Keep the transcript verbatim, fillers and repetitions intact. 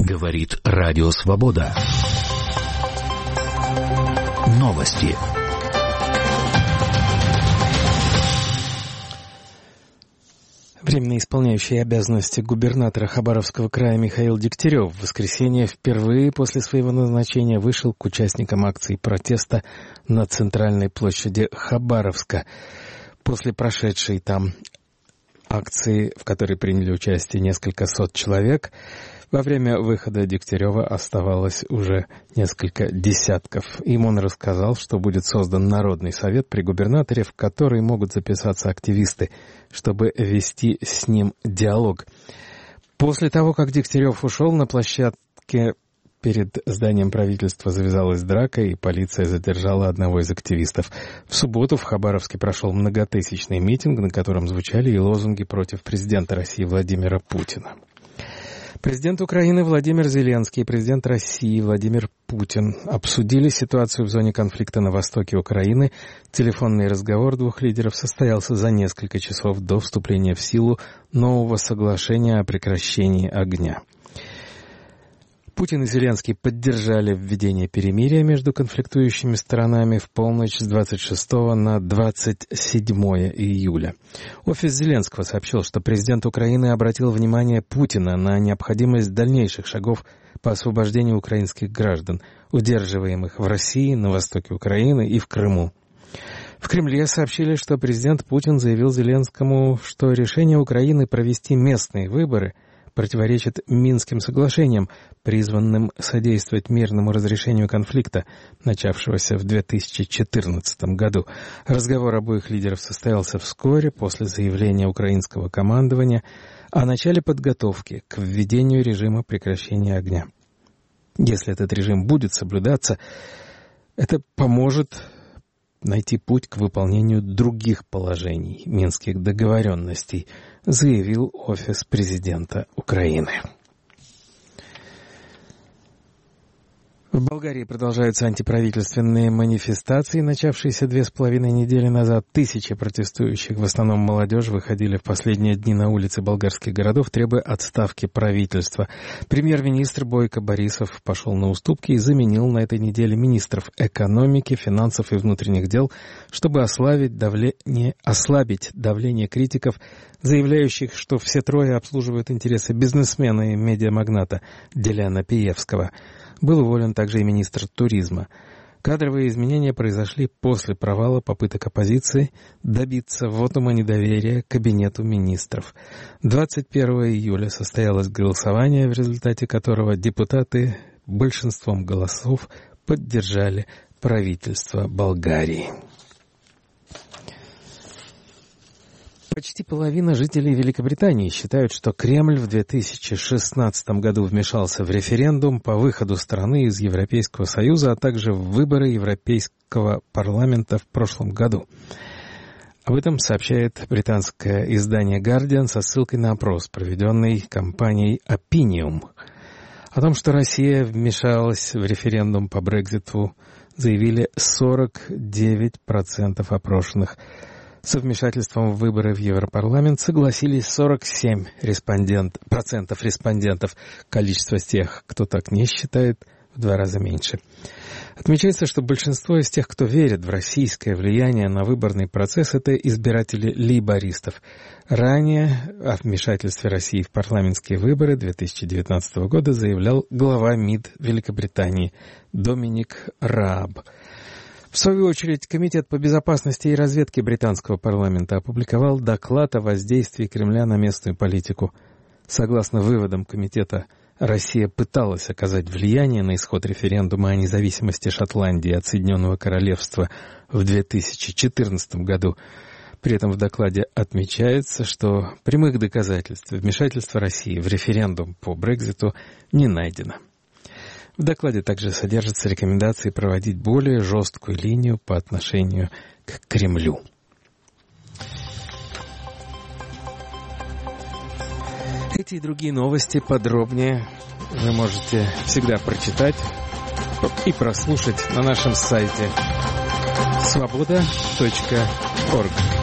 Говорит Радио Свобода. Новости. Временно исполняющий обязанности губернатора Хабаровского края Михаил Дегтярев в воскресенье впервые после своего назначения вышел к участникам акции протеста на центральной площади Хабаровска. После прошедшей там акции, в которой приняли участие несколько сот человек, во время выхода Дегтярева оставалось уже несколько десятков. Им он рассказал, что будет создан Народный совет при губернаторе, в который могут записаться активисты, чтобы вести с ним диалог. После того, как Дегтярев ушел, на площадке перед зданием правительства завязалась драка, и полиция задержала одного из активистов. В субботу в Хабаровске прошел многотысячный митинг, на котором звучали и лозунги против президента России Владимира Путина. Президент Украины Владимир Зеленский и президент России Владимир Путин обсудили ситуацию в зоне конфликта на востоке Украины. Телефонный разговор двух лидеров состоялся за несколько часов до вступления в силу нового соглашения о прекращении огня. Путин и Зеленский поддержали введение перемирия между конфликтующими сторонами в полночь с двадцать шестого на двадцать седьмое июля. Офис Зеленского сообщил, что президент Украины обратил внимание Путина на необходимость дальнейших шагов по освобождению украинских граждан, удерживаемых в России, на востоке Украины и в Крыму. В Кремле сообщили, что президент Путин заявил Зеленскому, что решение Украины провести местные выборы противоречит Минским соглашениям, призванным содействовать мирному разрешению конфликта, начавшегося в две тысячи четырнадцатом году. Разговор обоих лидеров состоялся вскоре после заявления украинского командования о начале подготовки к введению режима прекращения огня. Если этот режим будет соблюдаться, это поможет найти путь к выполнению других положений минских договоренностей, заявил офис президента Украины. В Болгарии продолжаются антиправительственные манифестации, начавшиеся две с половиной недели назад. Тысячи протестующих, в основном молодежь, выходили в последние дни на улицы болгарских городов, требуя отставки правительства. Премьер-министр Бойко Борисов пошел на уступки и заменил на этой неделе министров экономики, финансов и внутренних дел, чтобы ослабить давление, ослабить давление критиков, заявляющих, что все трое обслуживают интересы бизнесмена и медиамагната Деляна Пиевского. Был уволен также и министр туризма. Кадровые изменения произошли после провала попыток оппозиции добиться вотума недоверия кабинету министров. двадцать первого июля состоялось голосование, в результате которого депутаты большинством голосов поддержали правительство Болгарии. Почти половина жителей Великобритании считают, что Кремль в две тысячи шестнадцатом году вмешался в референдум по выходу страны из Европейского Союза, а также в выборы Европейского парламента в прошлом году. Об этом сообщает британское издание «Гардиан» со ссылкой на опрос, проведенный компанией Opinium. О том, что Россия вмешалась в референдум по Брекситу, заявили сорок девять процентов опрошенных. Со вмешательством в выборы в Европарламент согласились сорок семь респондент, процентов респондентов. Количество тех, кто так не считает, в два раза меньше. Отмечается, что большинство из тех, кто верит в российское влияние на выборный процесс, это избиратели лейбористов. Ранее о вмешательстве России в парламентские выборы две тысячи девятнадцатого года заявлял глава МИД Великобритании Доминик Рааб. В свою очередь, Комитет по безопасности и разведке британского парламента опубликовал доклад о воздействии Кремля на местную политику. Согласно выводам комитета, Россия пыталась оказать влияние на исход референдума о независимости Шотландии от Соединенного Королевства в две тысячи четырнадцатом году. При этом в докладе отмечается, что прямых доказательств вмешательства России в референдум по Брекситу не найдено. В докладе также содержатся рекомендации проводить более жесткую линию по отношению к Кремлю. Эти и другие новости подробнее вы можете всегда прочитать и прослушать на нашем сайте свобода точка орг.